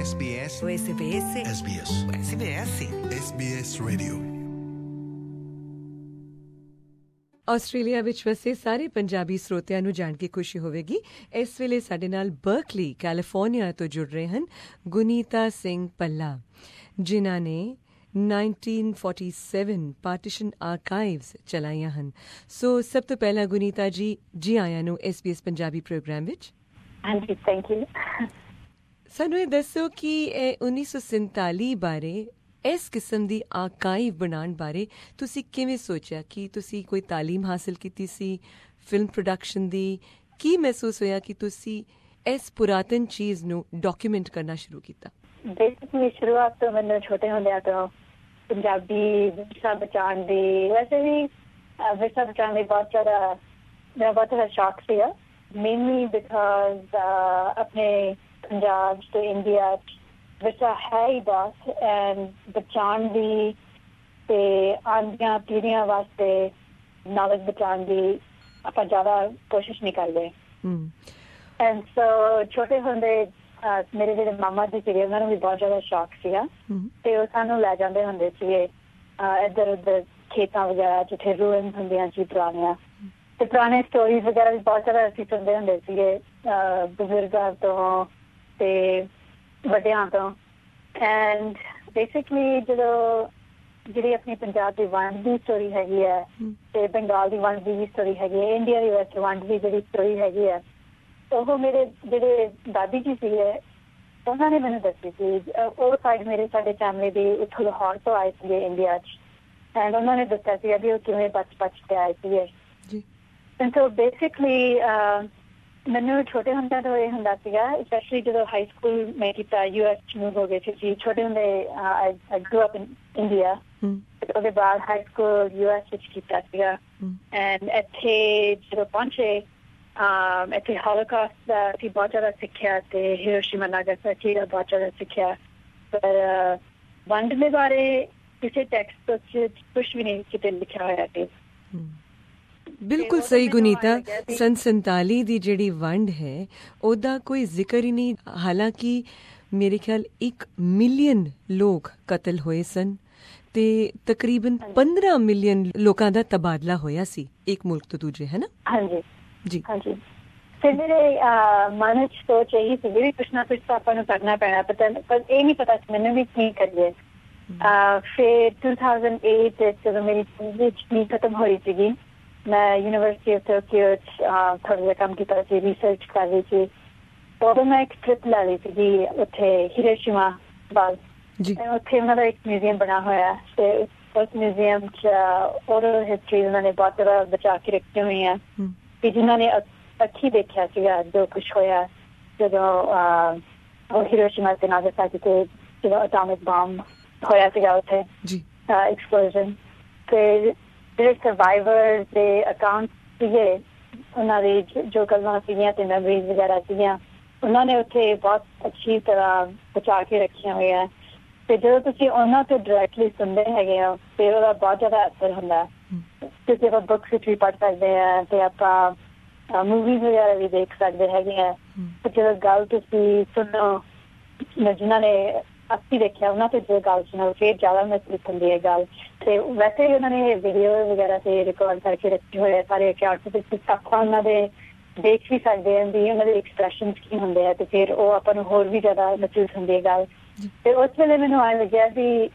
SBS radio. Australia ਵਿੱਚ ਵਸੇ ਸਾਰੇ ਪੰਜਾਬੀ ਸਰੋਤਿਆਂ ਨੂੰ ਜਾਣ ਕੇ ਖੁਸ਼ੀ ਹੋਵੇਗੀ। ਇਸ ਵੇਲੇ ਸਾਡੇ ਨਾਲ ਬਰਕਲੀ ਕੈਲੀਫੋਰਨੀਆ ਤੋਂ ਜੁੜ ਰਹੇ ਹਨ ਗੁਨੀਤਾ ਸਿੰਘ ਪੱਲਾ, ਜਿਨ੍ਹਾਂ ਨੇ 1947 ਪਾਰਟੀਸ਼ਨ ਆਰਕਾਈਵਜ਼ ਚਲਾਈਆਂ ਹਨ। ਸੋ ਸਭ ਤੋਂ ਪਹਿਲਾਂ ਗੁਨੀਤਾ ਜੀ ਆਇਆਂ ਨੂੰ SBS ਪੰਜਾਬੀ ਪ੍ਰੋਗਰਾਮ ਵਿੱਚ। ਹਾਂਜੀ, ਥੈਂਕ ਯੂ। ਸਾਨੂੰ ਇਹ ਦੱਸੋ ਕਿ 1947 ਬਾਰੇ, ਇਸ ਕਿਸਮ ਦੀ ਆਰਕਾਈਵ ਬਣਾਉਣ ਬਾਰੇ ਤੁਸੀਂ ਕਿਵੇਂ ਸੋਚਿਆ? ਕਿ ਤੁਸੀਂ ਕੋਈ ਤਾਲੀਮ ਹਾਸਿਲ ਕੀਤੀ ਸੀ ਫਿਲਮ ਪ੍ਰੋਡਕਸ਼ਨ ਦੀ? ਕੀ ਮਹਿਸੂਸ ਹੋਇਆ ਕਿ ਤੁਸੀਂ ਇਸ ਪੁਰਾਤਨ ਚੀਜ਼ ਨੂੰ ਡਾਕੂਮੈਂਟ ਕਰਨਾ ਸ਼ੁਰੂ ਕੀਤਾ? ਬੇਸਿਕਲੀ ਸ਼ੁਰੂਆਤ ਤੋਂ ਮੈਨੂੰ ਛੋਟੇ ਹੁੰਦਿਆਂ ਤੋਂ ਪੰਜਾਬੀ ਵਿਰਸਾ ਬਚਾਉਣ ਦੀ, ਵੈਸੇ ਵੀ ਵਿਰਸਾ ਬਚਾਉਣ ਦੀ ਬਹੁਤ ਜ਼ਿਆਦਾ ਸ਼ੌਕ ਸੀਗਾ। ਮੇਨਲੀ ਬਿਕਾਜ਼ ਆਪਣੇ ਪੰਜਾਬ ਤੋਂ ਇੰਡੀਆ ਵਿਰਸਾ ਹੈ ਹੀ ਬਹੁਤ, ਐਂਡ ਬਚਾਉਣ ਦੀ ਤੇ ਆਉਂਦੀਆਂ ਪੀੜ੍ਹੀਆਂ ਵਾਸਤੇ ਨੌਲੇਜ ਬਚਾਉਣ ਦੀ ਆਪਾਂ ਜ਼ਿਆਦਾ ਕੋਸ਼ਿਸ਼ ਨਹੀਂ ਕਰਦੇ। ਐਂਡ ਸੋ ਛੋਟੇ ਹੁੰਦੇ ਮੇਰੇ ਜਿਹੜੇ ਮਾਮਾ ਜੀ ਸੀਗੇ, ਉਹਨਾਂ ਨੂੰ ਵੀ ਬਹੁਤ ਜ਼ਿਆਦਾ ਸ਼ੌਕ ਸੀਗਾ ਤੇ ਉਹ ਸਾਨੂੰ ਲੈ ਜਾਂਦੇ ਹੁੰਦੇ ਸੀਗੇ ਇੱਧਰ ਉੱਧਰ ਖੇਤਾਂ ਵਗੈਰਾ ਜਿੱਥੇ ਰੂਇਨਸ ਹੁੰਦੀਆਂ ਸੀ ਪੁਰਾਣੀਆਂ, ਤੇ ਪੁਰਾਣੇ ਸਟੋਰੀਜ਼ ਵਗੈਰਾ ਵੀ ਬਹੁਤ ਜ਼ਿਆਦਾ ਅਸੀਂ ਸੁਣਦੇ ਹੁੰਦੇ ਸੀਗੇ ਬਜ਼ੁਰਗਾਂ ਤੋਂ ਤੇ ਵੱਡਿਆਂ ਤੋਂ। ਐਂਡ ਬੇਸਿਕਲੀ ਜਿਹੜੀ ਆਪਣੀ ਪੰਜਾਬ ਦੀ ਵੰਡ ਦੀ ਸਟੋਰੀ ਹੈਗੀ ਹੈ ਤੇ ਬੰਗਾਲ ਦੀ ਵੰਡ ਦੀ ਵੀ ਸਟੋਰੀ ਹੈਗੀ ਹੈ, ਇੰਡੀਆ ਦੀ ਵੈਸਟ ਵੰਡ ਦੀ ਜਿਹੜੀ ਸਟੋਰੀ ਹੈਗੀ ਹੈ, ਉਹ ਮੇਰੇ ਜਿਹੜੇ ਦਾਦੀ ਜੀ ਸੀਗੇ ਉਹਨਾਂ ਨੇ ਮੈਨੂੰ ਦੱਸੀ ਸੀ। ਉਹ ਸਾਡੇ ਫੈਮਿਲੀ ਦੀ ਉੱਥੋਂ ਲਾਹੌਰ ਤੋਂ ਆਏ ਸੀਗੇ ਇੰਡੀਆ 'ਚ, ਐਂਡ ਉਹਨਾਂ ਨੇ ਦੱਸਿਆ ਸੀਗਾ ਵੀ ਉਹ ਕਿਵੇਂ ਬਚ ਕੇ ਆਏ ਸੀਗੇ। ਐਂਡ ਸੋ ਬੇਸਿਕਲੀ ਮੈਨੂੰ ਛੋਟੇ ਹੁੰਦਿਆਂ ਤੋਂ ਇਹ ਹੁੰਦਾ ਸੀਗਾ, ਸਪੈਸ਼ਲੀ ਜਦੋਂ ਹਾਈ ਸਕੂਲ ਮੈਂ ਕੀਤਾ US 'ਚ ਮੂਵ ਹੋ ਗਏ ਸੀ। ਛੋਟੇ ਹੁੰਦੇ I grew up in India, ਉਹਦੇ ਬਾਅਦ ਹਾਈ ਸਕੂਲ US ਵਿੱਚ ਕੀਤਾ ਸੀਗਾ। ਐਂਡ ਇੱਥੇ ਜਦੋਂ ਪਹੁੰਚੇ ਇੱਥੇ ਹੋਲੋਕਾਸਟ ਦਾ ਅਸੀਂ ਬਹੁਤ ਜ਼ਿਆਦਾ ਸਿੱਖਿਆ ਤੇ ਹੀਰੋਸ਼ੀਮਾ ਨਾਗਾਸਾਕੀ ਦਾ ਬਹੁਤ ਜ਼ਿਆਦਾ ਸਿੱਖਿਆ, ਪਰ ਵੰਡ ਦੇ ਬਾਰੇ ਕਿਸੇ ਟੈਕਸਟ ਵਿੱਚ ਕੁਛ ਵੀ ਨਹੀਂ ਕਿਤੇ ਲਿਖਿਆ ਹੋਇਆ ਸੀ। ਬਿਲਕੁਲ ਸਹੀ ਗੁਨੀਤਾ, ਸੰਨ 47 ਦੀ ਜਿਹੜੀ ਵੰਡ ਹੈ ਉਹਦਾ ਕੋਈ ਜ਼ਿਕਰ ਹੀ ਨਹੀਂ। ਹਾਲਾਂਕਿ ਮੇਰੇ ਖਿਆਲ 1 ਮਿਲੀਅਨ ਲੋਕ ਕਤਲ ਹੋਏ ਸਨ ਤੇ ਤਕਰੀਬਨ 15 ਮਿਲੀਅਨ ਲੋਕਾਂ ਦਾ ਤਬਾਦਲਾ ਹੋਇਆ ਸੀ ਇੱਕ ਮੁਲਕ ਤੋਂ ਦੂਜੇ, ਹੈ ਨਾ? ਹਾਂਜੀ ਜੀ, ਹਾਂਜੀ। ਤੇ ਮੇਰੇ ਮਨ 'ਚ ਸੋਚ ਇਹੀ ਸੀ ਵੀ ਕੁਛ ਨਾ ਕੁਛ ਤਾਂ ਆਪਾਂ ਨੂੰ ਕਰਨਾ ਪੈਣਾ, ਪਰ ਇਹ ਨਹੀਂ ਪਤਾ ਸੀ ਮੈਨੂੰ ਵੀ ਕੀ ਕਰੀਏ। ਫਿਰ 2008 ਜਦੋਂ ਮੇਰੀ PhD ਖਤਮ ਹੋਈ ਸੀਗੀ, ਮੈਂ ਯੂਨੀਵਰਸਿਟੀ ਆਫ ਟੋਕੀਓ 'ਚ ਥੋੜ੍ਹਾ ਜਿਹਾ ਕੰਮ ਕੀਤਾ ਸੀ, ਰਿਸਰਚ ਕਰ ਰਹੀ ਸੀ। ਉਦੋਂ ਮੈਂ ਇੱਕ ਟ੍ਰਿਪ ਲੈ ਲਈ ਸੀਗੀ ਉੱਥੇ ਹੀਰੋਸ਼ੀਮਾ ਵੱਲ। ਉੱਥੇ ਉਹਨਾਂ ਦਾ ਇੱਕ ਮਿਊਜ਼ੀਅਮ ਬਣਾ ਹੋਇਆ ਤੇ ਉਸ ਮਿਊਜ਼ੀਅਮ 'ਚ ਓਰਲ ਹਿਸਟਰੀ ਉਹਨਾਂ ਨੇ ਬਹੁਤ ਜ਼ਿਆਦਾ ਬਚਾ ਕੇ ਰੱਖੀਆਂ ਹੋਈਆਂ ਕਿ ਜਿਨ੍ਹਾਂ ਨੇ ਅੱਖੀਂ ਦੇਖਿਆ ਸੀਗਾ ਜੋ ਕੁਛ ਹੋਇਆ ਜਦੋਂ ਉਹ ਹੀਰੋਸ਼ੀਮਾ ਤੇ ਨਾਗਾਸਾਕੀ ਤੇ ਜਦੋਂ ਅਟੋਮਿਕ ਬੰਬ ਹੋਇਆ ਸੀਗਾ ਉੱਥੇ ਐਕਸਪਲੋਜ਼ਨ। ਤੇ ਜਿਹੜੇ ਸਰਵਾਈਵਰ ਦੇ ਅਕਾਊਂਟ ਸੀਗੇ ਉਹਨਾਂ ਦੀ ਜੋ ਗੱਲਾਂ ਸੀਗੀਆਂ ਤੇ ਮੈਮਰੀਜ਼ ਵਗੈਰਾ ਸੀਗੀਆਂ, ਉਹਨਾਂ ਨੇ ਉੱਥੇ ਬਹੁਤ ਅੱਛੀ ਤਰ੍ਹਾਂ ਬਚਾ ਕੇ ਰੱਖੀਆਂ ਹੋਈਆਂ। ਤੇ ਜਦੋਂ ਤੁਸੀਂ ਉਹਨਾਂ ਤੋਂ ਡਾਇਰੈਕਟਲੀ ਸੁਣਦੇ ਹੈਗੇ ਹੋ ਤੇ ਉਹਦਾ ਬਹੁਤ ਜ਼ਿਆਦਾ ਅਸਰ ਹੁੰਦਾ, ਕਿਉਂਕਿ ਆਪਾਂ ਬੁੱਕਸ ਵਿੱਚ ਵੀ ਪੜ੍ਹ ਸਕਦੇ ਹਾਂ ਤੇ ਆਪਾਂ ਮੂਵੀਜ਼ ਵਗੈਰਾ ਵੀ ਦੇਖ ਸਕਦੇ ਹੈਗੇ ਆ। ਤੇ ਜਦੋਂ ਗੱਲ ਤੁਸੀਂ ਸੁਣੋ ਜਿਹਨਾਂ ਨੇ ਅਸੀਂ ਦੇਖਿਆ ਉਹਨਾਂ ਤੇ ਜੋ ਗੱਲ ਸੁਣੋ ਫਿਰ ਜ਼ਿਆਦਾ ਮਹਿਸੂਸ ਹੁੰਦੀ ਹੈ ਗੱਲ। ਤੇ ਵੈਸੇ ਉਹਨਾਂ ਨੇ ਵੀਡੀਓ ਵਗੈਰਾ ਤੇ ਰਿਕਾਰਡ ਕਰਕੇ ਰੱਖੇ ਹੋਏ ਸਾਰੇ ਅਕਾਊਂਟ, ਆਪਾਂ ਉਹਨਾਂ ਦੇ ਦੇਖ ਵੀ ਸਕਦੇ ਹਾਂ ਵੀ ਉਹਨਾਂ ਦੇ ਐਕਸਪ੍ਰੈਸ਼ਨ ਕੀ ਹੁੰਦੇ ਆ, ਤੇ ਫਿਰ ਉਹ ਆਪਾਂ ਨੂੰ ਹੋਰ ਵੀ ਜ਼ਿਆਦਾ ਮਹਿਸੂਸ ਹੁੰਦੀ ਹੈ ਗੱਲ। ਤੇ ਉਸ ਵੇਲੇ ਮੈਨੂੰ ਆਏ ਲੱਗਿਆ ਵੀ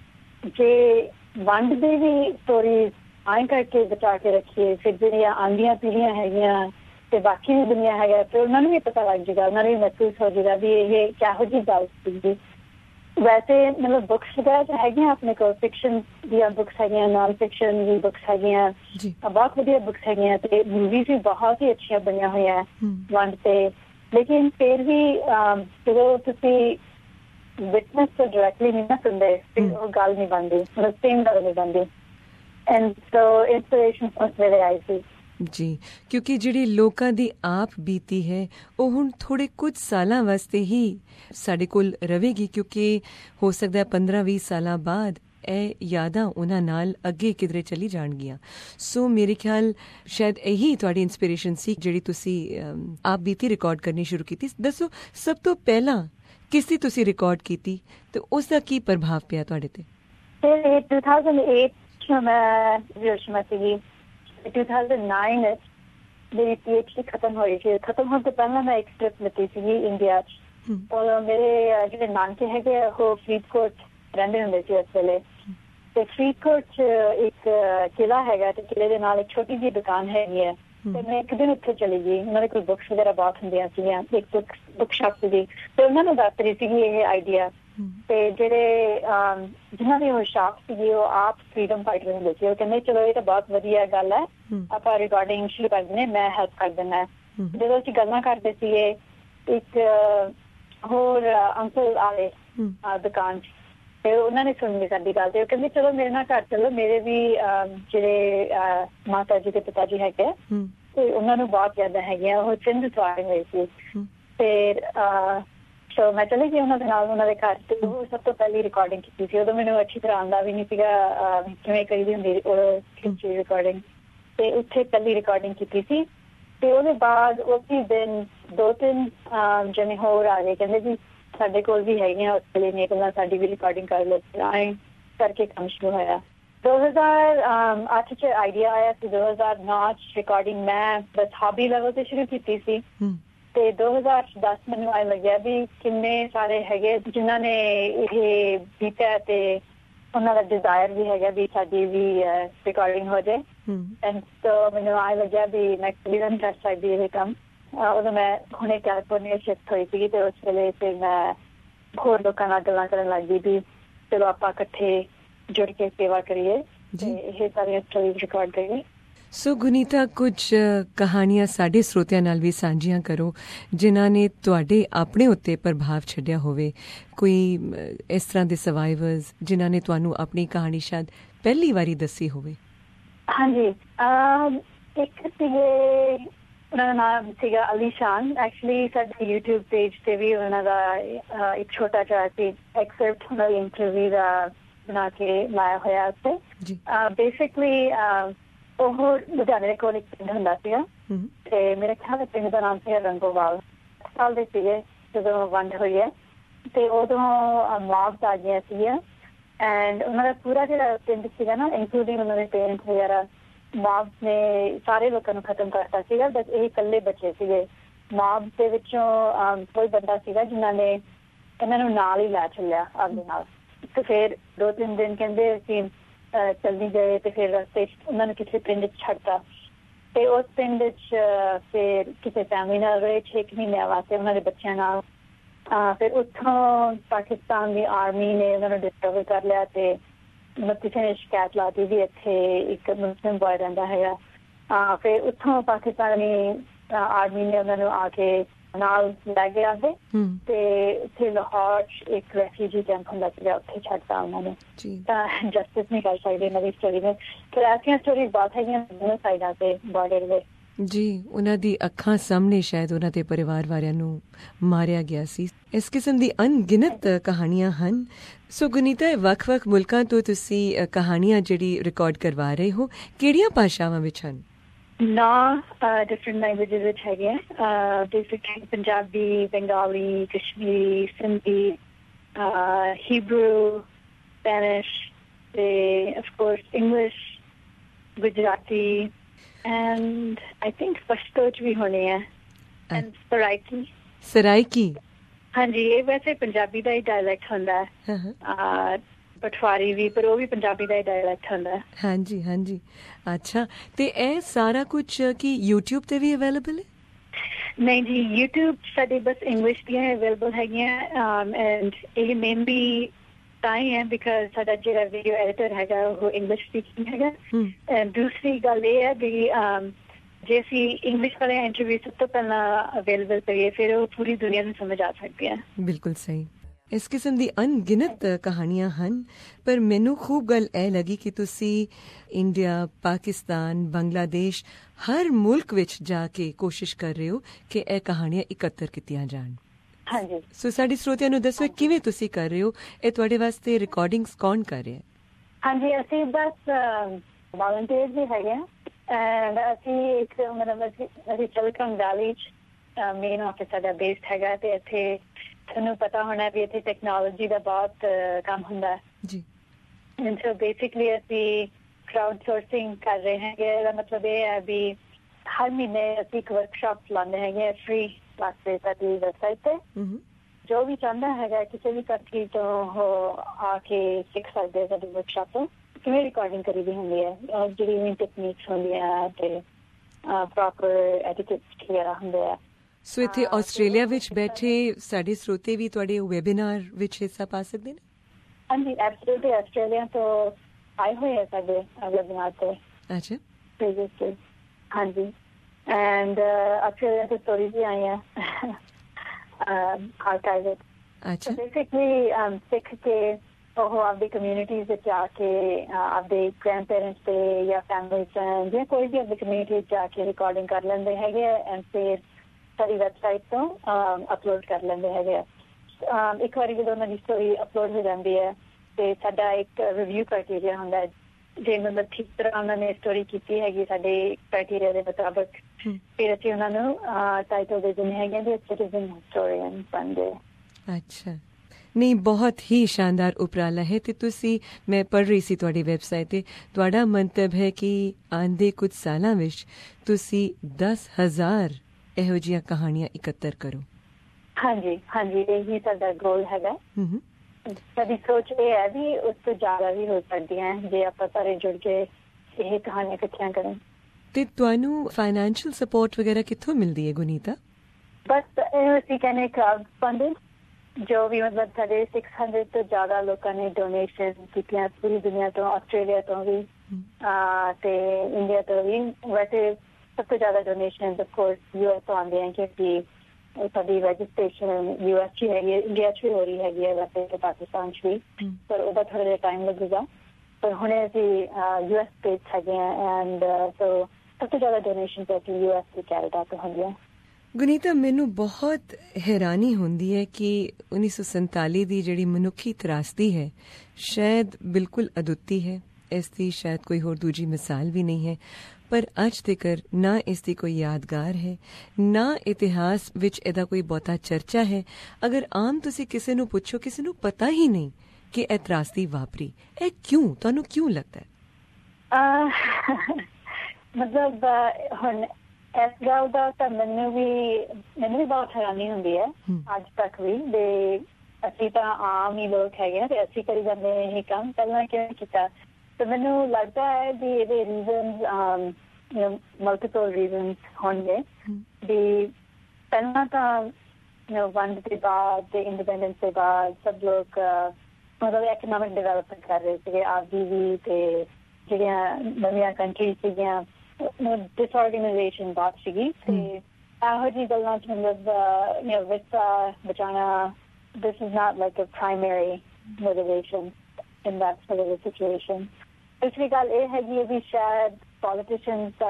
ਜੇ ਵੰਡ ਦੀ ਵੀ ਸਟੋਰੀ ਆਏਂ ਕਰਕੇ ਬਚਾ ਕੇ ਰੱਖੀਏ, ਫਿਰ ਜਿਹੜੀਆਂ ਆਉਂਦੀਆਂ ਪੀੜ੍ਹੀਆਂ ਹੈਗੀਆਂ ਤੇ ਬਾਕੀ ਵੀ ਦੁਨੀਆ ਹੈਗਾ, ਤੇ ਉਹਨਾਂ ਨੂੰ ਵੀ ਪਤਾ ਲੱਗ ਜਾਏਗਾ, ਉਹਨਾਂ ਨੂੰ ਵੀ ਮਹਿਸੂਸ ਹੋ ਜਾਏਗਾ ਵੀ ਇਹ ਕਿਹੋ ਜਿਹੀ ਗੱਲ ਸੀਗੀ। ਵੈਸੇ ਮਤਲਬ ਬੁੱਕਸ ਵਗੈਰਾ ਤਾਂ ਹੈਗੀਆਂ ਆਪਣੇ ਕੋਲ, ਫਿਕਸ਼ਨ ਦੀਆਂ ਬੁੱਕਸ ਹੈਗੀਆਂ, ਨਾਨ ਫਿਕਸ਼ਨ ਦੀ ਬੁੱਕਸ ਹੈਗੀਆਂ, ਬਹੁਤ ਵਧੀਆ ਬੁੱਕਸ ਹੈਗੀਆਂ, ਤੇ ਮੂਵੀਜ਼ ਵੀ ਬਹੁਤ ਹੀ ਅੱਛੀਆਂ ਬਣੀਆਂ ਹੋਈਆਂ ਵੰਡ ਤੇ। ਲੇਕਿਨ ਫਿਰ ਵੀ ਜਦੋਂ ਤੁਸੀਂ ਵਿਟਨੈਸ ਤੋਂ ਡਾਇਰੈਕਟਲੀ ਨਹੀਂ ਨਾ ਸੁਣਦੇ ਫਿਰ ਉਹ ਗੱਲ ਨਹੀਂ ਬਣਦੀ, ਮਤਲਬ ਸੇਮ ਗੱਲ ਨਹੀਂ ਬਣਦੀ। ਐਂਡ ਸੋ ਇੰਸਪੀਰੇਸ਼ਨ ਉਸ ਵੇਲੇ ਆਈ ਸੀ ਜੀ, ਕਿਉਂਕਿ ਜਿਹੜੀ ਲੋਕਾਂ ਦੀ ਆਪ ਬੀਤੀ ਹੈ ਉਹ ਹੁਣ ਥੋੜ੍ਹੇ ਕੁਝ ਸਾਲਾਂ ਵਾਸਤੇ ਹੀ ਸਾਡੇ ਕੋਲ ਰਹੇਗੀ, ਕਿਉਂਕਿ ਹੋ ਸਕਦਾ 15-20 ਸਾਲਾਂ ਬਾਅਦ ਇਹ ਯਾਦਾਂ ਉਹਨਾਂ ਨਾਲ ਅੱਗੇ ਕਿਧਰੇ ਚਲੀ ਜਾਣਗੀਆਂ। ਸੋ ਮੇਰੇ ਖਿਆਲ ਸ਼ਾਇਦ ਇਹੀ ਤੁਹਾਡੀ ਇੰਸਪੀਰੇਸ਼ਨ ਸੀ ਜਿਹੜੀ ਤੁਸੀਂ ਆਪ ਬੀਤੀ ਰਿਕਾਰਡ ਕਰਨੀ ਸ਼ੁਰੂ ਕੀਤੀ। ਦੱਸੋ ਸਭ ਤੋਂ ਪਹਿਲਾਂ ਕਿਸ ਦੀ ਤੁਸੀਂ ਰਿਕਾਰਡ ਕੀਤੀ ਤੇ ਉਸ ਦਾ ਕੀ ਪ੍ਰਭਾਵ ਪਿਆ ਤੁਹਾਡੇ ਤੇ? ਫਿਰ 2008 ਚ ਮੈਂ ਯੂਨੀਵਰਸਿਟੀ ਸੀਗੀ। 2009 ਵਿੱਚ ਮੇਰੀ PhD ਖਤਮ ਹੋਈ ਸੀ। ਖਤਮ ਹੋਣ ਤੋਂ ਪਹਿਲਾਂ ਮੈਂ ਇੱਕ ਟ੍ਰਿਪ ਲਿੱਤੀ ਸੀਗੀ ਇੰਡੀਆ 'ਚ। ਔਰ ਮੇਰੇ ਜਿਹੜੇ ਨਾਨਕੇ ਹੈਗੇ ਉਹ ਫਰੀਦਕੋਟ ਰਹਿੰਦੇ ਹੁੰਦੇ ਸੀ ਉਸ ਵੇਲੇ। ਤੇ ਫਰੀਦਕੋਟ 'ਚ ਇੱਕ ਕਿਲਾ ਹੈਗਾ ਤੇ ਕਿਲੇ ਦੇ ਨਾਲ ਇੱਕ ਛੋਟੀ ਜਿਹੀ ਦੁਕਾਨ ਹੈਗੀ ਹੈ। ਤੇ ਮੈਂ ਇੱਕ ਦਿਨ ਉੱਥੇ ਚਲੀ ਗਈ। ਉਹਨਾਂ ਦੇ ਕੋਲ ਬੁੱਕਸ ਵਗੈਰਾ ਬਹੁਤ ਹੁੰਦੀਆਂ ਸੀਗੀਆਂ। ਇੱਕ ਬੁੱਕ ਸ਼ਾਪ ਸੀਗੀ ਤੇ ਉਹਨਾਂ ਨੂੰ ਦੱਸ ਰਹੀ ਸੀਗੀ ਇਹ ਆਈਡੀਆ। ਤੇ ਜਿਹੜੇ ਜਿਨ੍ਹਾਂ ਦੀ ਉਹ ਸ਼ਾਪ ਸੀਗੀ ਉਹ ਆਪ ਫਰੀडम ਫਾਈਟਰ ਹੁੰਦੇ ਸੀ। ਉਹ ਕਹਿੰਦੇ ਚਲੋ ਇਹ ਤਾਂ ਬਹੁਤ ਵਧੀਆ ਗੱਲ ਹੈ, ਆਪਾਂ ਰਿਕਾਰਡਿੰਗ ਸ਼ੁਰੂ ਕਰ ਦਿੰਦੇ, ਮੈਂ ਹੈਲਪ ਕਰ ਦਿੰਦਾ। ਜਦੋਂ ਅਸੀਂ ਗੱਲਾਂ ਕਰਦੇ ਸੀਗੇ ਇੱਕ ਹੋਰ ਅੰਕਲ ਆਏ ਦੁਕਾਨ 'ਚ ਤੇ ਉਹਨਾਂ ਨੇ ਸੁਣੀ ਸਾਡੀ ਗੱਲ ਤੇ ਉਹ ਕਹਿੰਦੇ ਚਲੋ ਮੇਰੇ ਨਾਲ ਘਰ ਚਲੋ। ਮੇਰੇ ਵੀ ਜਿਹੜੇ ਮਾਤਾ ਜੀ ਤੇ ਪਿਤਾ ਜੀ ਹੈਗੇ ਤੇ ਉਹਨਾਂ ਨੂੰ ਬਹੁਤ ਜ਼ਿਆਦਾ ਹੈਗੀਆਂ, ਉਹ ਸਿੰਧ ਤੋਂ ਆਏ ਹੋਏ ਸੀ। ਫਿਰ ਸੋ ਮੈਂ ਚਲੀ ਗਈ ਉਹਨਾਂ ਦੇ ਨਾਲ ਉਹਨਾਂ ਦੇ ਘਰ ਤੇ ਉਹ ਸਭ ਤੋਂ ਪਹਿਲੀ ਰਿਕਾਰਡਿੰਗ ਕੀਤੀ ਸੀ। ਉਦੋਂ ਮੈਨੂੰ ਅੱਛੀ ਤਰ੍ਹਾਂ ਆਉਂਦਾ ਵੀ ਨਹੀਂ ਸੀਗਾ ਕਿਵੇਂ ਕਰੀਦੀ ਹੁੰਦੀ ਹਿਸਟਰੀ ਰਿਕਾਰਡਿੰਗ। ਤੇ ਉੱਥੇ ਪਹਿਲੀ ਰਿਕਾਰਡਿੰਗ ਕੀਤੀ ਸੀ। ਤੇ ਉਹਦੇ ਬਾਅਦ ਉਸੇ ਦਿਨ 2-3 ਜਣੇ ਹੋਰ ਆ ਗਏ, ਕਹਿੰਦੇ ਜੀ ਸਾਡੇ ਕੋਲ ਵੀ ਹੈਗੀਆਂ ਆਸਟ੍ਰੇਲੀਅਨ ਗੱਲਾਂ, ਸਾਡੀ ਵੀ ਰਿਕਾਰਡਿੰਗ ਕਰ ਲਓ। ਐਂ ਕਰਕੇ ਕੰਮ ਸ਼ੁਰੂ ਹੋਇਆ। 2008 ਚ ਆਈਡੀਆ ਆਇਆ ਸੀ। 2009 ਚ ਰਿਕਾਰਡਿੰਗ ਮੈਂ ਬਸ ਹੌਬੀ ਲੈਵਲ ਤੇ ਸ਼ੁਰੂ ਕੀਤੀ ਸੀ। ਤੇ 2010 ਮੈਨੂੰ ਆਇਆ ਲੱਗਿਆ ਵੀ ਕਿੰਨੇ ਸਾਰੇ ਹੈਗੇ ਜਿਨ੍ਹਾਂ ਨੇ ਇਹ ਕੀਤਾ ਤੇ ਉਹਨਾਂ ਦਾ ਡਿਜ਼ਾਇਰ ਵੀ ਹੈਗਾ ਵੀ ਸਾਡੀ ਵੀ ਰਿਕਾਰਡਿੰਗ ਹੋ ਜਾਏ। ਐਂਡ ਸੋ ਮੈਨੂੰ ਆਇਆ ਲੱਗਿਆ ਵੀ ਮੈਂ ਵੀ ਕਰ ਸਕਦੀ ਇਹ ਕੰਮ। ਉਦੋਂ ਮੈਂ ਹੁਣੇ ਕੈਲੀਫੋਰਨੀਆ ਸ਼ਿਫਟ ਹੋਈ ਸੀਗੀ ਤੇ ਉਸ ਵੇਲੇ ਫਿਰ ਮੈਂ ਹੋਰ ਲੋਕਾਂ ਨਾਲ ਗੱਲਾਂ ਕਰਨ ਲੱਗ ਗਈ ਵੀ ਚਲੋ ਆਪਾਂ ਇਕੱਠੇ ਜੁੜ ਕੇ ਸੇਵਾ ਕਰੀਏ ਤੇ ਇਹ ਸਾਰੀਆਂ ਸਟੋਰੀਜ਼ ਰਿਕਾਰਡ ਕਰੀਏ। ਸੋ ਗੁਨੀਤਾ, ਕੁਝ ਕਹਾਣੀਆਂ ਸਾਡੇ ਸਰੋਤਿਆਂ ਨਾਲ ਵੀ ਸਾਂਝੀਆਂ ਕਰੋ ਜਿਨ੍ਹਾਂ ਨੇ ਤੁਹਾਡੇ ਆਪਣੇ ਉੱਤੇ ਪ੍ਰਭਾਵ ਛੱਡਿਆ ਹੋਵੇ। ਕੋਈ ਇਸ ਤਰ੍ਹਾਂ ਦੇ ਸਰਵਾਈਵਰਸ ਜਿਨ੍ਹਾਂ ਨੇ ਤੁਹਾਨੂੰ ਆਪਣੀ ਕਹਾਣੀ ਸ਼ਾਇਦ ਪਹਿਲੀ ਵਾਰੀ ਦੱਸੀ ਹੋਵੇ। ਹਾਂਜੀ, ਇੱਕ ਸੀਗੇ, ਉਹਨਾਂ ਦਾ ਨਾਮ ਸੀਗਾ ਅਲੀਸ਼ਾਨ। ਐਕਚੁਅਲੀ ਸਾਡੇ YouTube ਪੇਜ ਤੇ ਵੀ ਉਹਨਾਂ ਦਾ ਇੱਕ ਛੋਟਾ ਜਿਹਾ ਸੀ ਐਕਸਰਪਟ ਉਹਨਾਂ ਦੀ ਇੰਟਰਵਿਊ ਦਾ ਬਣਾ ਕੇ ਲਾਇਆ ਹੋਇਆ ਉੱਥੇ। ਬੇਸਿਕਲੀ ਉਹ ਲੁਧਿਆਣੇ ਦੇ ਕੋਲ ਇੱਕ ਪਿੰਡ ਹੁੰਦਾ ਸੀਗਾ ਤੇ ਮੇਰੇ ਖਿਆਲ ਪਿੰਡ ਦਾ ਨਾਮ ਸੀਗਾ ਰੰਗੋਵਾਲ। ਸਾਲ ਦੇ ਸੀਗੇ ਜਦੋਂ ਵੰਡ ਹੋਈ ਹੈ ਤੇ ਉਦੋਂ ਮੌਬਸ ਆ ਗਈਆਂ ਸੀਗੀਆਂ। ਐਂਡ ਉਹਨਾਂ ਦਾ ਪੂਰਾ ਜਿਹੜਾ ਪਿੰਡ ਸੀਗਾ ਨਾ, ਇਨਕਲੂਡਿੰਗ ਉਹਨਾਂ ਦੇ ਪੇਰੈਂਟਸ ਵਗੈਰਾ, ਮੌਬਸ ਨੇ ਸਾਰੇ ਲੋਕਾਂ ਨੂੰ ਖਤਮ ਕਰਤਾ ਸੀਗਾ। ਬਸ ਇਹ ਇਕੱਲੇ ਬੱਚੇ ਸੀਗੇ। ਮੌਬਸ ਦੇ ਵਿੱਚੋਂ ਕੋਈ ਬੰਦਾ ਸੀਗਾ ਜਿਨ੍ਹਾਂ ਨੇ ਇਹਨਾਂ ਨੂੰ ਨਾਲ ਹੀ ਲੈ ਚੱਲਿਆ ਆਪਦੇ ਨਾਲ। ਤੇ ਫਿਰ 2-3 ਦਿਨ ਕਹਿੰਦੇ ਅਸੀਂ ਚੱਲਦੀ ਗਏ ਤੇ ਫਿਰ ਰਸਤੇ ਉਹਨਾਂ ਨੂੰ ਕਿਸੇ ਪਿੰਡ 'ਚ ਛੱਡਤਾ ਤੇ ਉਸ ਪਿੰਡ 'ਚ ਫਿਰ ਕਿਸੇ ਫੈਮਿਲੀ ਨਾਲ ਰਹੇ 6 ਮਹੀਨਿਆਂ ਵਾਸਤੇ ਉਹਨਾਂ ਦੇ ਬੱਚਿਆਂ ਨਾਲ। ਫਿਰ ਉੱਥੋਂ ਪਾਕਿਸਤਾਨ ਦੀ ਆਰਮੀ ਨੇ ਉਹਨਾਂ ਨੂੰ ਡਿਸਕਵਰ ਕਰ ਲਿਆ ਤੇ ਮਤਲਬ ਕਿਸੇ ਨੇ ਸ਼ਿਕਾਇਤ ਲਾਤੀ ਵੀ ਇੱਥੇ ਇੱਕ ਮੁਸਲਿਮ ਬॉय ਰਹਿੰਦਾ ਹੈਗਾ। ਫਿਰ ਉੱਥੋਂ ਪਾਕਿਸਤਾਨੀ ਆਰਮੀ ਨੇ ਉਹਨਾਂ ਨੂੰ ਆ ਕੇ ਨਾਲ ਲੈ ਗਿਆ ਤੇ ਉੱਥੇ ਲਾਹੌਰ ਇੱਕ ਰੈਫਿਊਜੀ ਕੈਂਪ ਹੁੰਦਾ ਸੀਗਾ, ਉੱਥੇ ਛੱਡਤਾ ਉਹਨਾਂ ਨੇ। ਤਾਂ ਜਸਟਿਸ ਨਹੀਂ ਕਰ ਸਕਦੇ ਇਹਨਾਂ ਦੀ ਸਟੋਰੀ ਨੂੰ। ਫਿਰ ਐਸੀਆਂ ਸਟੋਰੀ ਬਹੁਤ ਹੈਗੀਆਂ ਦੋਨੋਂ ਸਾਈਡਾਂ ਤੇ ਬਾਰਡਰ ਦੇ। ਜੀ, ਉਹਨਾਂ ਦੀ ਅੱਖਾਂ ਸਾਹਮਣੇ ਸ਼ਾਇਦ ਉਹਨਾਂ ਦੇ ਪਰਿਵਾਰ ਵਾਲਿਆਂ ਨੂੰ ਮਾਰਿਆ ਗਿਆ ਸੀ। ਇਸ ਕਿਸਮ ਦੀ ਅਣਗਿਣਤ ਕਹਾਣੀਆਂ ਹਨ। ਸੋ ਗੁਨੀਤਾ, ਵੱਖ-ਵੱਖ ਮੁਲਕਾਂ ਤੋਂ ਤੁਸੀਂ ਕਹਾਣੀਆਂ ਜਿਹੜੀ ਰਿਕਾਰਡ ਕਰਵਾ ਰਹੇ ਹੋ, ਕਿਹੜੀਆਂ ਭਾਸ਼ਾਵਾਂ ਵਿੱਚ ਹਨ? 9 ਡਿਫਰੈਂਟ ਲੈਂਗੁਏਜਿਸ ਵਿੱਚ ਹੈਗੇ ਆ। Basically Punjabi, Bengali, Kashmiri, Sindhi, Hebrew, Spanish ਤੇ of course English, Gujarati and I think Pashto ਚ ਵੀ ਹੋਣੀ ਹੈ ਐਂਡ ਸਰਾਇਕੀ। ਹਾਂਜੀ, ਇਹ ਵੈਸੇ ਪੰਜਾਬੀ ਦਾ ਹੀ ਡਾਇਲੈਕਟ ਹੁੰਦਾ ਹੈ। ਪਟਵਾਰੀ ਵੀ, ਪਰ ਉਹ ਵੀ ਪੰਜਾਬੀ ਦਾ ਹੀ ਡਾਇਲੈਕਟ ਹੁੰਦਾ। ਹਾਂਜੀ ਹਾਂਜੀ। ਅੱਛਾ, ਤੇ ਇਹ ਸਾਰਾ ਕੁਝ ਕੀ YouTube ਤੇ ਵੀ ਅਵੇਲੇਬਲ ਹੈ? ਨਹੀਂ ਜੀ, YouTube ਸਾਡੇ ਬਸ ਇੰਗਲਿਸ਼ ਦੀਆਂ ਅਵੇਲੇਬਲ ਹੈਗੀਆਂ। ਐਂਡ ਇਹ ਮੇਨਲੀ ਤਾਂ ਹੀ ਹੈ ਬਿਕਾਜ਼ ਸਾਡਾ ਜਿਹੜਾ ਵੀਡੀਓ ਐਡੀਟਰ ਹੈਗਾ ਉਹ ਇੰਗਲਿਸ਼ ਸਪੀਕਿੰਗ ਹੈਗਾ। ਐਂਡ ਦੂਸਰੀ ਗੱਲ ਇਹ ਹੈ ਵੀ ਜੇ ਅਸੀਂ ਇੰਗਲਿਸ਼ ਵਾਲੇ ਇੰਟਰਵਿਊ ਸਭ ਤੋਂ ਪਹਿਲਾਂ ਅਵੇਲੇਬਲ ਕਰੀਏ ਫਿਰ ਉਹ ਪੂਰੀ ਦੁਨੀਆ ਨੂੰ ਸਮਝ ਆ ਸਕਦੀ ਹੈ। ਬਿਲਕੁਲ ਸਹੀ। ਇਸ ਕਿਸਮ ਦੀ ਅਣਗਿਣਤ ਕਹਾਣੀਆਂ ਹਨ, ਪਰ ਮੈਨੂੰ ਖੂਬ ਗੱਲ ਇਹ ਲੱਗੀ ਕਿ ਤੁਸੀਂ ਇੰਡੀਆ, ਪਾਕਿਸਤਾਨ, ਬੰਗਲਾਦੇਸ਼, ਹਰ ਮੁਲਕ ਵਿੱਚ ਜਾ ਕੇ ਕੋਸ਼ਿਸ਼ ਕਰ ਰਹੇ ਹੋ ਕਿ ਇਹ ਕਹਾਣੀਆਂ ਇਕੱਤਰ ਕੀਤੀਆਂ ਜਾਣ। ਹਾਂਜੀ। ਸੋ ਸਾਡੇ ਸਰੋਤਿਆਂ ਨੂੰ ਦੱਸੋ ਕਿਵੇਂ ਤੁਸੀਂ ਕਰ ਰਹੇ ਹੋ? ਇਹ ਤੁਹਾਡੇ ਵਾਸਤੇ ਰਿਕਾਰਡਿੰਗਸ ਕੌਣ ਕਰ ਰਿਹਾ? ਹਾਂਜੀ, ਅਸੀਂ ਬਸ ਵਾਲੰਟੀਅਰ ਵੀ ਹੈਗੇ ਆ ਐਂਡ ਅਸੀਂ ਇੱਕ ਮਤਲਬ ਅਸੀਂ ਸਿਲਿਕਨ ਵੈਲੀ 'ਚ ਮੇਨ ਆਫਿਸ ਸਾਡਾ ਬੇਸਡ ਹੈਗਾ ਤੇ ਇੱਥੇ ਤੁਹਾਨੂੰ ਪਤਾ ਹੋਣਾ ਵੀ ਇੱਥੇ ਟੈਕਨੋਲੋਜੀ ਦਾ ਬਹੁਤ ਕੰਮ ਹੁੰਦਾ ਹੈ ਜੀ। ਐਂਡ ਸੋ ਬੇਸਿਕਲੀ ਅਸੀਂ ਕਰਾਊਡ ਸੋਰਸਿੰਗ ਕਰ ਰਹੇ ਹੈਗੇ। ਇਹਦਾ ਮਤਲਬ ਇਹ ਹੈ ਵੀ ਹਰ ਮਹੀਨੇ ਅਸੀਂ ਇੱਕ ਵਰਕਸ਼ਾਪ ਲਾਉਂਦੇ ਹੈਗੇ ਫ੍ਰੀ ਕਲਾਸਿਸ ਸਾਡੀ ਵੈਬਸਾਈਟ ਤੇ। ਜੋ ਵੀ ਚਾਹੁੰਦਾ ਹੈਗਾ ਕਿਸੇ ਵੀ ਕੰਟਰੀ ਤੋਂ ਉਹ ਆ ਕੇ ਸਿੱਖ ਸਕਦੇ ਆ ਸਾਡੀ ਵਰਕਸ਼ਾਪ ਤੋਂ। ਕਿਵੇਂ ਰਿਕਾਰਡਿੰਗ ਕਰੀਦੀ ਹੁੰਦੀ ਹੈ, ਜਿਹੜੀ ਟੈਕਨੀਕਸ ਹੁੰਦੀਆਂ ਤੇ ਪ੍ਰੋਪਰ ਐਟੀਟਿਊਡਸ ਵਗੈਰਾ ਹੁੰਦੇ ਆ। ਸੋ ਇੱਥੇ ਆਸਟ੍ਰੇਲੀਆ ਵਿੱਚ ਬੈਠੇ ਸਾਡੇ ਸਰੋਤੇ ਵੀ ਤੁਹਾਡੇ ਵੈਬਿਨਾਰ ਵਿੱਚ ਹਿੱਸਾ ਪਾ ਸਕਦੇ ਨੇ? ਹਾਂਜੀ, ਐਬਸੋਲੂਟਲੀ। ਆਸਟ੍ਰੇਲੀਆ ਤੋਂ ਆਏ ਹੋਏ ਆ ਸਾਡੇ ਵੈਬਿਨਾਰ ਤੇ। ਅੱਛਾ। ਪ੍ਰੀਵੀਅਸਲੀ ਹਾਂਜੀ। ਐਂਡ ਆਸਟ੍ਰੇਲੀਆ ਤੋਂ ਸਟੋਰੀਜ਼ ਵੀ ਆਈਆਂ ਆਰਕਾਈਵਡ। ਅੱਛਾ। ਬੇਸਿਕਲੀ ਸਿੱਖ ਕੇ ਉਹ ਆਪਦੀ ਕਮਿਊਨਿਟੀਜ਼ ਵਿੱਚ ਆ ਕੇ ਆਪਦੇ ਗ੍ਰੈਂਡ ਪੇਰੈਂਟਸ ਤੇ ਜਾਂ ਫੈਮਿਲੀ ਫਰੈਂਡ ਜਾਂ ਕੋਈ ਵੀ ਆਪਦੀ ਕਮਿਊਨਿਟੀ ਵਿੱਚ ਆ ਕੇ ਰਿਕਾਰਡਿੰਗ ਕਰ ਲੈਂਦੇ ਹੈਗੇ ਐਂਡ ਫਿਰ ਸਾਡੀ ਵੈਬਸਾਈਟ ਤੋਂ ਅਪਲੋਡ ਕਰ ਲੈਂਦੇ ਹੈਗੇ। ਇੱਕ ਵਾਰੀ ਜਦੋਂ ਉਹਨਾਂ ਦੀ ਸਟੋਰੀ ਅਪਲੋਡ ਹੋ ਜਾਂਦੀ ਹੈ ਤੇ ਸਾਡਾ ਇੱਕ ਰਿਵਿਊ ਕ੍ਰਾਈਟੇਰੀਆ ਹੁੰਦਾ ਹੈ। ਜੇ ਮਤਲਬ ਠੀਕ ਤਰ੍ਹਾਂ ਉਹਨਾਂ ਨੇ ਸਟੋਰੀ ਕੀਤੀ ਹੈਗੀ ਸਾਡੇ ਕ੍ਰਾਈਟੇਰੀਆ ਦੇ ਮੁਤਾਬਕ, ਫਿਰ ਅਸੀਂ ਉਹਨਾਂ ਨੂੰ ਟਾਈਟਲ ਦੇ ਦਿੰਦੇ ਹੈਗੇ ਵੀ ਸਿਟੀਜ਼ਨ ਹਿਸਟੋਰੀਅਨ ਬਣਦੇ। ਅੱਛਾ। ਨਹੀਂ, ਬਹੁਤ ਹੀ ਸ਼ਾਨਦਾਰ ਉਪਰਾਲਾ ਹੈ। ਤੇ ਤੁਸੀਂ, ਮੈਂ ਪੜ੍ਹ ਰਹੀ ਸੀ ਤੁਹਾਡੀ ਵੈਬਸਾਈਟ ਤੇ, ਤੁਹਾਡਾ ਮੰਤਵ ਹੈ ਕਿ ਆਉਂਦੇ ਕੁਝ ਸਾਲਾਂ ਵਿੱਚ ਤੁਸੀਂ 10,000 ਇਹੋ ਜਿਹੀਆਂ ਕਹਾਣੀਆਂ ਇਕੱਤਰ ਕਰੋ। ਹਾਂਜੀ ਹਾਂਜੀ, ਇਹੀ ਸਾਡਾ ਗੋਲ ਹੈਗਾ। ਸਾਡੀ ਸੋਚ ਇਹ ਹੈ ਵੀ ਉਸ ਤੋਂ ਜ਼ਿਆਦਾ ਵੀ ਹੋ ਸਕਦੀਆਂ ਜੇ ਆਪਾਂ ਸਾਰੇ ਜੁੜ ਕੇ ਇਹ ਕਹਾਣੀਆਂ ਇਕੱਠੀਆਂ ਕਰਨ। ਤੇ ਤੁਹਾਨੂੰ ਫਾਈਨੈਂਸ਼ੀਅਲ ਸਪੋਰਟ ਵਗੈਰਾ ਕਿੱਥੋਂ ਮਿਲਦੀ ਹੈ ਗੁਨੀਤਾ? ਬਸ ਇਹ ਅਸੀਂ ਕਹਿੰਦੇ ਕਰਾਊਡ ਫੰਡਿੰਗ, ਜੋ ਵੀ ਮਤਲਬ ਸਾਡੇ 600 ਤੋਂ ਜ਼ਿਆਦਾ ਲੋਕਾਂ ਨੇ ਡੋਨੇਸ਼ਨ ਕੀਤੀਆਂ ਪੂਰੀ ਦੁਨੀਆ ਤੋਂ, ਆਸਟ੍ਰੇਲੀਆ ਤੋਂ ਵੀ ਤੇ ਇੰਡੀਆ ਤੋਂ ਵੀ। ਵੈਸੇ ਸਭ ਤੋਂ ਜ਼ਿਆਦਾ ਡੋਨੇਸ਼ਨ ਆਫ ਕੋਰਸ US ਤੋਂ ਆਉਂਦੇ ਹੈ ਕਿਉਂਕਿ ਸਾਡੀ ਰਜਿਸਟ੍ਰੇਸ਼ਨ US 'ਚ ਹੈਗੀ ਹੈ, ਇੰਡੀਆ 'ਚ ਵੀ ਹੋ ਰਹੀ ਹੈਗੀ ਹੈ ਵੈਸੇ ਤੇ ਪਾਕਿਸਤਾਨ 'ਚ ਵੀ, ਪਰ ਉਹਦਾ ਥੋੜ੍ਹਾ ਜਿਹਾ ਟਾਈਮ ਲੱਗੇਗਾ। ਪਰ ਹੁਣੇ ਅਸੀਂ US ਸਟੇਟਸ ਹੈਗੇ ਹਾਂ ਐਂਡ ਸੋ ਸਭ ਤੋਂ ਜ਼ਿਆਦਾ ਡੋਨੇਸ਼ਨ ਅਸੀਂ US ਤੇ ਕੈਨੇਡਾ ਤੋਂ ਹੁੰਦੀਆਂ। ਗੁਨੀਤਾ, ਮੈਨੂੰ ਬਹੁਤ ਹੈਰਾਨੀ ਹੁੰਦੀ ਹੈ ਕਿ 1947 ਦੀ ਜਿਹੜੀ ਮਨੁੱਖੀ ਤਰਾਸਦੀ ਹੈ ਸ਼ਾਇਦ ਬਿਲਕੁਲ ਅਦੁੱਤੀ ਹੈ। ਇਸ ਦੀ ਸ਼ਾਇਦ ਕੋਈ ਹੋਰ ਦੂਜੀ ਮਿਸਾਲ ਵੀ ਨਹੀਂ ਹੈ, ਪਰ ਅੱਜ ਤੱਕ ਨਾ ਇਸ ਦੀ ਕੋਈ ਯਾਦਗਾਰ ਹੈ, ਨਾ ਇਤਿਹਾਸ ਵਿੱਚ ਇਹਦਾ ਕੋਈ ਬਹੁਤਾ ਚਰਚਾ ਹੈ। ਅਗਰ ਆਮ ਤੁਸੀਂ ਕਿਸੇ ਨੂੰ ਪੁੱਛੋ, ਕਿਸੇ ਨੂੰ ਪਤਾ ਹੀ ਨਹੀਂ ਕਿ ਇਹ ਤਰਾਸਦੀ ਵਾਪਰੀ। ਇਹ ਕਿਉਂ? ਤੁਹਾਨੂੰ ਕਿਉਂ ਲੱਗਦਾ ਹੈ? ਮਤਲਬ ਹੁਣ ਇਸ ਗੱਲ ਦਾ ਤਾਂ ਮੈਨੂੰ ਵੀ ਬਹੁਤ ਹੈਰਾਨੀ ਹੁੰਦੀ ਹੈ ਅੱਜ ਤੱਕ ਵੀ। ਅਸੀਂ ਤਾਂ ਆਮ ਹੀ ਲੋਕ ਹੈਗੇ ਆ ਤੇ ਅਸੀਂ ਕਰੀ ਜਾਂਦੇ ਇਹ ਕੰਮ, ਪਹਿਲਾਂ ਕਿਉਂ ਕੀਤਾ? ਤੇ ਮੈਨੂੰ ਲੱਗਦਾ ਹੈ ਵੀ ਇਹਦੇ ਰੀਜ਼ਨਸ ਮਲਟੀਪਲ ਰੀਜ਼ਨਸ ਹੋਣਗੇ। ਵੀ ਪਹਿਲਾਂ ਤਾਂ ਵੰਡ ਦੇ ਬਾਅਦ ਤੇ ਇੰਡੀਪੈਂਡੈਂਸ ਦੇ ਬਾਅਦ ਸਭ ਲੋਕ ਮਤਲਬ ਐਕਨੋਮਿਕ ਡਿਵੈਲਪਮੈਂਟ ਕਰ ਰਹੇ ਸੀਗੇ ਆਪਦੀ ਵੀ, ਤੇ ਜਿਹੜੀਆਂ ਨਵੀਆਂ ਕੰਟਰੀਜ਼ ਸੀਗੀਆਂ ਡਿਸਆਰਗੇਨਾਈਜੇਸ਼ਨ ਬਹੁਤ ਸੀਗੀ। ਤੇ ਇਹੋ ਜਿਹੀ ਗੱਲਾਂ 'ਚ ਮਤਲਬ ਵਿਰਸਾ ਬਚਾਉਣਾ, this is not like a primary motivation in that sort of a situation. ਦੂਸਰੀ ਗੱਲ ਇਹ ਹੈਗੀ ਹੈ ਵੀ ਸ਼ਾਇਦ ਪੋਲੀਟੀਸ਼ੀਅਨਸ ਦਾ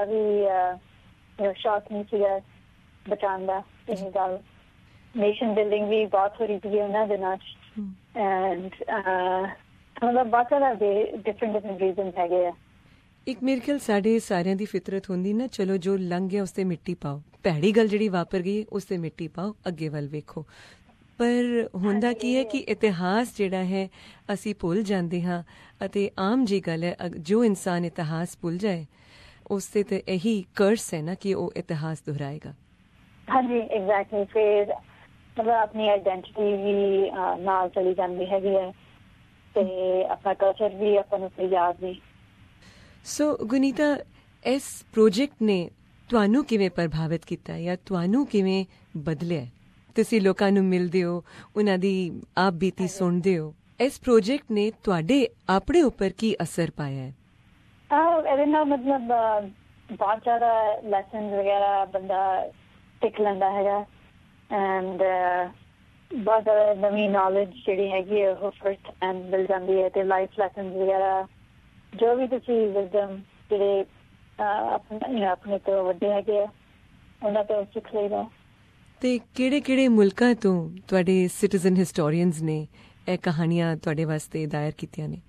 ਵੀ ਸ਼ੌਕ ਨਹੀਂ ਸੀਗਾ ਬਚਾਉਣ ਦਾ। ਇਹ ਗੱਲ ਨੇਸ਼ਨ ਬਿਲਡਿੰਗ ਵੀ ਬਹੁਤ ਹੋ ਰਹੀ ਸੀਗੀ ਉਹਨਾਂ ਦੇ ਨਾਲ ਐਂਡ ਮਤਲਬ ਬਹੁਤ ਸਾਰਾ ਡਿਫਰੈਂਟ ਰੀਜ਼ਨਸ ਹੈਗੇ ਆ। ਇੱਕ ਮੇਰੇ ਖਿਆਲ ਸਾਡੇ ਸਾਰਿਆਂ ਦੀ ਫਿਤਰਤ ਹੁੰਦੀ ਨਾ, ਚਲੋ ਜੋ ਲੰਘ ਗਿਆ ਉਸ ਤੇ ਮਿੱਟੀ ਪਾਓ, ਭੈੜੀ ਗੱਲ ਜਿਹੜੀ ਵਾਪਰ ਗਈ ਉਸ ਤੇ ਮਿੱਟੀ ਪਾਓ, ਅੱਗੇ ਵੱਲ ਵੇਖੋ। ਪਰ ਹੁੰਦਾ ਕੀ ਹੈ ਕਿ ਇਤਿਹਾਸ ਜਿਹੜਾ ਹੈ ਅਸੀਂ ਭੁੱਲ ਜਾਂਦੇ ਹਾਂ, ਅਤੇ ਆਮ ਜੀ ਗੱਲ ਹੈ ਜੋ ਇਨਸਾਨ ਇਤਿਹਾਸ ਭੁੱਲ ਜਾਏ ਉਸ ਤੇ ਇਹੀ ਕਰਸ ਹੈ ਨਾ ਕਿ ਉਹ ਇਤਿਹਾਸ ਦੁਹਰਾਏਗਾ। ਹਾਂਜੀ, ਐਗਜ਼ੈਕਟਲੀ। ਫਿਰ ਮਤਲਬ ਆਪਣੀ ਆਈਡੈਂਟਿਟੀ ਵੀ ਨਾਲ ਚਲੀ ਜਾਂਦੀ ਹੈਗੀ ਹੈ ਤੇ ਆਪਣਾ ਕਲਚਰ ਵੀ ਆਪਾਂ ਨੂੰ ਯਾਦ ਨਹੀਂ। ਸੋ ਗੁਨੀਤਾ, ਇਸ ਪ੍ਰੋਜੈਕਟ ਨੇ ਤੁਹਾਨੂੰ ਕਿਵੇਂ ਪ੍ਰਭਾਵਿਤ ਕੀਤਾ ਜਾਂ ਤੁਹਾਨੂੰ ਕਿਵੇਂ ਬਦਲਿਆ? ਤੁਸੀਂ ਲੋਕਾਂ ਨੂੰ ਮਿਲਦੇ ਹੋ, ਉਹਨਾਂ ਦੀ ਆਪ ਬੀਤੀ ਸੁਣਦੇ ਹੋ, ਇਸ ਪ੍ਰੋਜੈਕਟ ਨੇ ਤੁਹਾਡੇ ਆਪਣੇ ਉੱਪਰ ਕੀ ਅਸਰ ਪਾਇਆ ਹੈ? ਇਹਦੇ ਨਾਲ ਮਤਲਬ ਬਹੁਤ ਜ਼ਿਆਦਾ ਲੈਸਨ ਵਗੈਰਾ ਬੰਦਾ ਸਿੱਖ ਲੈਂਦਾ ਹੈਗਾ ਐਂਡ ਬਹੁਤ ਜ਼ਿਆਦਾ ਨਵੀਂ ਨੌਲੇਜ ਜਿਹੜੀ ਹੈਗੀ ਹੈ ਉਹ ਫਰਸਟ ਹੈਂਡ ਮਿਲ ਜਾਂਦੀ ਹੈ। ਤੇ ਲਾਈਫ ਲੈਸਨ ਵਗੈਰਾ ਜੋ ਵੀ ਤੁਸੀਂ ਵਿਜ਼ਡਮ ਜਿਹੜੇ ਆਪਣੇ ਤੋਂ ਵੱਡੇ ਹੈਗੇ ਆ ਉਹਨਾਂ ਤੋਂ ਸਿੱਖ ਲਈਦਾ। ਤੇ ਕਿਹੜੇ ਮੁਲਕਾਂ ਤੋਂ ਤੁਹਾਡੇ ਸਿਟੀਜ਼ਨ ਹਿਸਟੋਰੀਅਨਸ ਨੇ ਇਹ ਕਹਾਣੀਆਂ ਤੁਹਾਡੇ ਵਾਸਤੇ ਦਾਇਰ ਕੀਤੀਆਂ ਨੇ?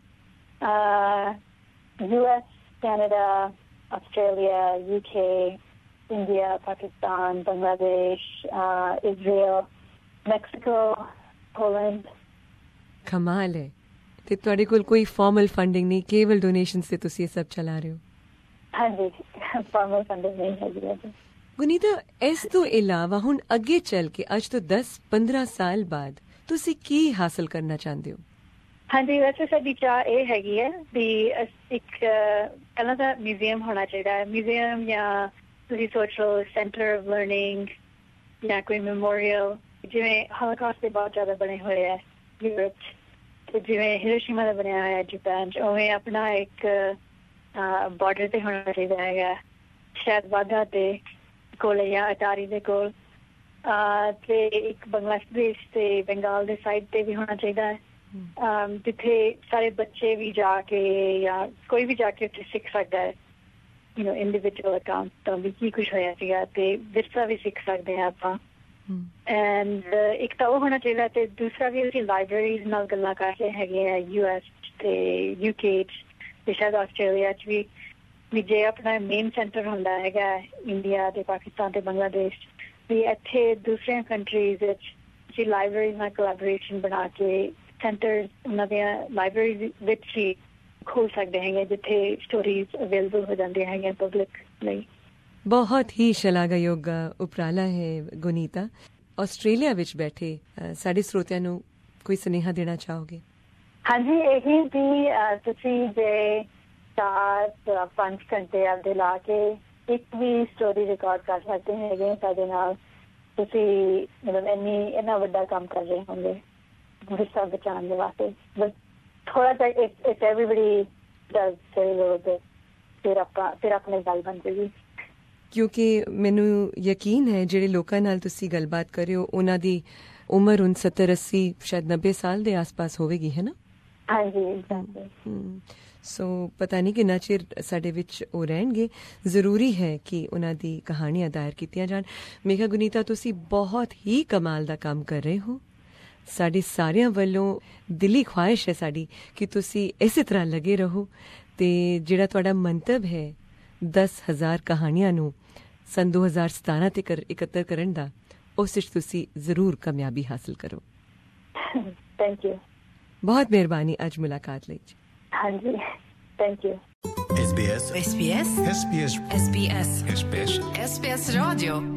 US, Canada, Australia, UK, India, Pakistan, Bangladesh, Israel, Mexico, Poland. ਕਮਾਲ ਹੈ। ਤੇ ਤੁਹਾਡੇ ਕੋਲ ਕੋਈ ਫਾਰਮਲ ਫੰਡਿੰਗ ਨਹੀਂ, ਕੇਵਲ ਡੋਨੇਸ਼ਨਸ ਤੇ ਤੁਸੀਂ ਇਹ ਸਭ ਚਲਾ ਰਹੇ ਹੋ? ਹਾਂਜੀ, ਫਾਰਮਲ ਫੰਡਿੰਗ ਨਹੀਂ ਹੈਗੀ ਹੈ। ਗੁਨੀਤਾ, ਇਸ ਤੋਂ ਇਲਾਵਾ ਹੁਣ ਅੱਗੇ ਚੱਲ ਕੇ ਅੱਜ ਤੋਂ 10-15 ਸਾਲ ਬਾਅਦ ਤੁਸੀਂ ਕੀ ਹਾਸਲ ਕਰਨਾ ਚਾਹੁੰਦੇ ਹੋ? ਹਾਂਜੀ, ਵੈਸੇ ਸਾਡੀ ਚਾਹ ਇਹ ਹੈਗੀ ਹੈ ਵੀ ਇੱਕ ਪਹਿਲਾਂ ਤਾਂ ਮਿਊਜ਼ੀਅਮ ਹੋਣਾ ਚਾਹੀਦਾ ਹੈ। ਮਿਊਜ਼ੀਅਮ ਜਾਂ ਤੁਸੀਂ ਸੋਚ ਲਓ ਸੈਂਟਰ ਆਫ ਲਰਨਿੰਗ ਜਾਂ ਕੋਈ ਮੈਮੋਰੀਅਲ, ਜਿਵੇਂ ਹੋਲੋਕਾਸਟ ਦੇ ਬਹੁਤ ਜ਼ਿਆਦਾ ਬਣੇ ਹੋਏ ਹੈ ਯੂਰਪ 'ਚ, ਤੇ ਜਿਵੇਂ ਹਿਰੋਸ਼ੀਮਾ ਦਾ ਬਣਿਆ ਹੋਇਆ ਜਾਪਾਨ 'ਚ, ਉਵੇਂ ਆਪਣਾ ਇੱਕ ਬਾਰਡਰ ਤੇ ਹੋਣਾ ਚਾਹੀਦਾ ਹੈਗਾ, ਸ਼ਾਇਦ ਵਾਘਾ ਤੇ ਕੋਲ ਜਾਂ ਅਟਾਰੀ ਦੇ ਕੋਲ, ਤੇ ਇੱਕ ਬੰਗਲਾਦੇਸ਼ ਤੇ ਬੰਗਾਲ ਦੇ ਸਾਈਡ ਤੇ ਵੀ ਹੋਣਾ ਚਾਹੀਦਾ ਹੈ, ਜਿੱਥੇ ਸਾਰੇ ਬੱਚੇ ਵੀ ਜਾ ਕੇ ਜਾਂ ਕੋਈ ਵੀ ਜਾ ਕੇ ਉੱਥੇ ਸਿੱਖ ਸਕਦਾ ਹੈ, ਇੰਡੀਵਿਜੂਅਲ ਅਕਾਊਂਟ ਤੋਂ ਵੀ ਕੀ ਕੁਛ ਹੋਇਆ ਸੀਗਾ, ਤੇ ਵਿਰਸਾ ਵੀ ਸਿੱਖ ਸਕਦੇ ਹਾਂ ਆਪਾਂ। ਐਂਡ ਇੱਕ ਤਾਂ ਉਹ ਹੋਣਾ ਚਾਹੀਦਾ, ਤੇ ਦੂਸਰਾ ਵੀ ਅਸੀਂ ਲਾਇਬ੍ਰੇਰੀਜ਼ ਨਾਲ ਗੱਲਾਂ ਕਰ ਰਹੇ ਹੈਗੇ ਆ US ਤੇ UK 'ਚ ਤੇ ਸ਼ਾਇਦ ਆਸਟ੍ਰੇਲੀਆ 'ਚ ਵੀ ਜੇ ਆਪਣਾ ਮੇਨ ਸੈਂਟਰ ਹੁੰਦਾ ਹੈਗਾ ਇੰਡੀਆ ਤੇ ਪਾਕਿਸਤਾਨ ਤੇ ਬੰਗਲਾਦੇਸ਼, ਵੀ ਇੱਥੇ ਦੂਸਰੀਆਂ ਕੰਟਰੀਜ਼ ਵਿੱਚ ਅਸੀਂ ਲਾਇਬ੍ਰੇਰੀਜ਼ ਨਾਲ ਕੋਲੈਬੋਰੇਸ਼ਨ ਬਣਾ ਕੇ ਸੈਂਟਰ ਉਹਨਾਂ ਦੀਆਂ ਲਾਇਬ੍ਰੇਰੀਜ਼ ਵਿੱਚ ਹੀ ਖੋਲ ਸਕਦੇ ਹੈਗੇ, ਜਿੱਥੇ ਸਟੋਰੀਜ਼ ਅਵੇਲੇਬਲ ਹੋ ਜਾਂਦੀਆਂ ਹੈਗੀਆਂ ਪਬਲਿਕ ਲਈ। ਬਹੁਤ ਹੀ ਸ਼ਲਾਘਾਯੋਗ ਉਪਰਾਲਾ ਹੈ ਗੁਨੀਤਾ। ਆਸਟ੍ਰੇਲੀਆ ਵਿੱਚ ਬੈਠੇ ਸਾਡੇ ਸਰੋਤਿਆਂ ਨੂੰ ਕੋਈ ਸੁਨੇਹਾ ਦੇਣਾ ਚਾਹੋਗੇ? ਹਾਂਜੀ, ਇਹੀ ਵੀ ਤੁਸੀਂ ਜੇ 4-5 ਘੰਟੇ ਆਪਦੇ ਲਾ ਕੇ ਇੱਕ ਵੀ ਸਟੋਰੀ ਰਿਕਾਰਡ ਕਰ ਸਕਦੇ ਹੈਗੇ ਸਾਡੇ ਨਾਲ, ਤੁਸੀਂ ਮਤਲਬ ਇੰਨਾ ਵੱਡਾ ਕੰਮ ਕਰ ਰਹੇ ਹੋਗੇ ਵਿਰਸਾ ਬਚਾਉਣ ਦੇ ਵਾਸਤੇ। ਬਸ ਥੋੜਾ ਜਿਹਾ if everybody does say little bit, ਫਿਰ ਆਪਣੀ ਗੱਲ ਬਣ ਜਾਏਗੀ। ਕਿਉਂਕਿ ਮੈਨੂੰ ਯਕੀਨ ਹੈ ਜਿਹੜੇ ਲੋਕਾਂ ਨਾਲ ਤੁਸੀਂ ਗੱਲਬਾਤ ਕਰ ਰਹੇ ਹੋ ਉਹਨਾਂ ਦੀ ਉਮਰ ਹੁਣ 70-80 ਸ਼ਾਇਦ 90 ਸਾਲ ਦੇ ਆਸ-ਪਾਸ ਹੋਵੇਗੀ, ਹੈ ਨਾ? ਹਾਂਜੀ। ਸੋ ਪਤਾ ਨਹੀਂ ਕਿੰਨਾ ਚਿਰ ਸਾਡੇ ਵਿੱਚ ਉਹ ਰਹਿਣਗੇ। ਜ਼ਰੂਰੀ ਹੈ ਕਿ ਉਹਨਾਂ ਦੀ ਕਹਾਣੀਆਂ ਦਾਇਰ ਕੀਤੀਆਂ ਜਾਣ। ਮੇਘਾ ਗੁਨੀਤਾ, ਤੁਸੀਂ ਬਹੁਤ ਹੀ ਕਮਾਲ ਦਾ ਕੰਮ ਕਰ ਰਹੇ ਹੋ। ਸਾਡੇ ਸਾਰਿਆਂ ਵੱਲੋਂ ਦਿਲੀ ਖੁਆਇਸ਼ ਹੈ ਸਾਡੀ ਕਿ ਤੁਸੀਂ ਇਸੇ ਤਰ੍ਹਾਂ ਲੱਗੇ ਰਹੋ, ਤੇ ਜਿਹੜਾ ਤੁਹਾਡਾ ਮੰਤਵ ਹੈ 10,000 ਕਹਾਣੀਆਂ ਨੂੰ ਸੰਨ 2017 ਤੇ ਇਕੱਤਰ ਕਰਨ ਦਾ, ਉਸ ਵਿੱਚ ਤੁਸੀਂ ਜ਼ਰੂਰ ਕਾਮਯਾਬੀ ਹਾਸਲ ਕਰੋ। Thank you. ਬਹੁਤ ਮਿਹਰਬਾਨੀ ਅੱਜ ਮੁਲਾਕਾਤ ਲਈ। ਹਾਂਜੀ, thank you. SBS SBS SBS SBS SBS SBS Radio